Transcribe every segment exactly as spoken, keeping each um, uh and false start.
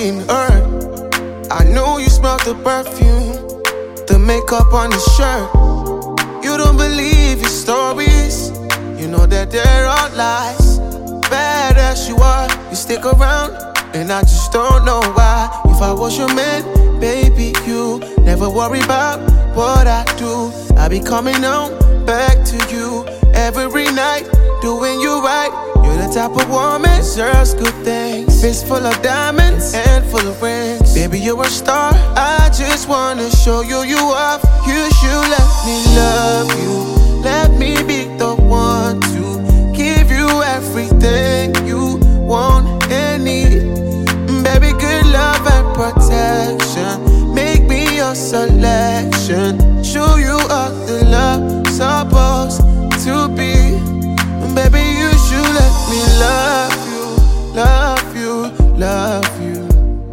being hurt. I know you smell the perfume, the makeup on his shirt. You don't believe his stories, you know that they're all lies. Bad as you are, you stick around, and I just don't know why. If I was your man, baby, you never worry about what I do. I be coming home back to you every night, doing you right. You're the type of woman deserves good things. Fist full of diamonds and full of rings. Baby, you're a star. I just wanna show you you off. You should let me love you. Let me be the one to give you everything you want and need. Baby, good love and protection. Make me your selection. Show you all the love supposed to be. Baby, you should let me love you, love you, love you,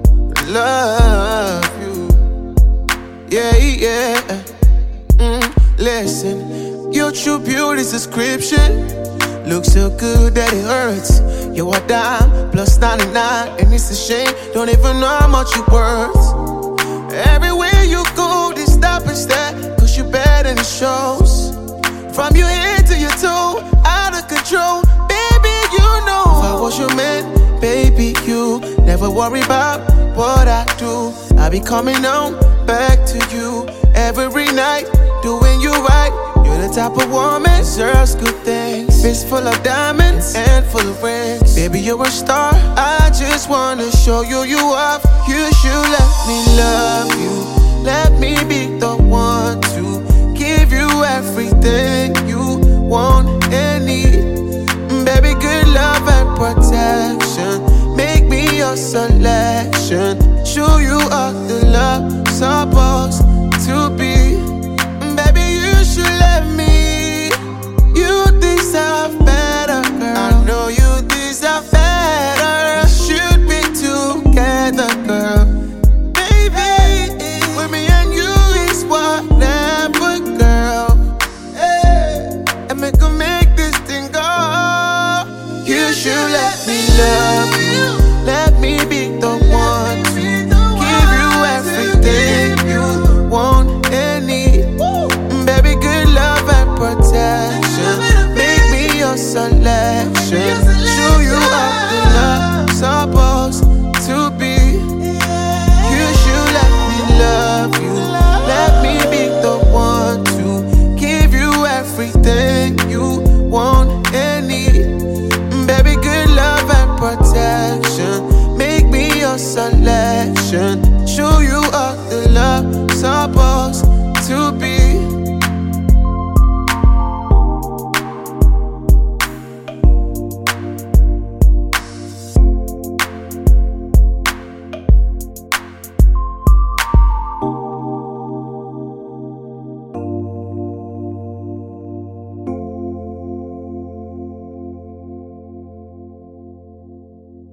love you. Yeah, yeah. Mm, listen, your true beauty's description looks so good that it hurts. You're a dime plus ninety-nine, and it's a shame. Don't even know how much you're worth. Everywhere you go, they stop and stare, cause you're bad and it shows. From your head to your toe, out of control. Baby, you know if I was your man, baby, you never worry about what I do. I be coming home back to you every night, doing you right. You're the type of woman deserves good things. Fist full of diamonds and full of rings. Baby, you're a star. I just wanna show you you off. You should let me love you. Let me be the one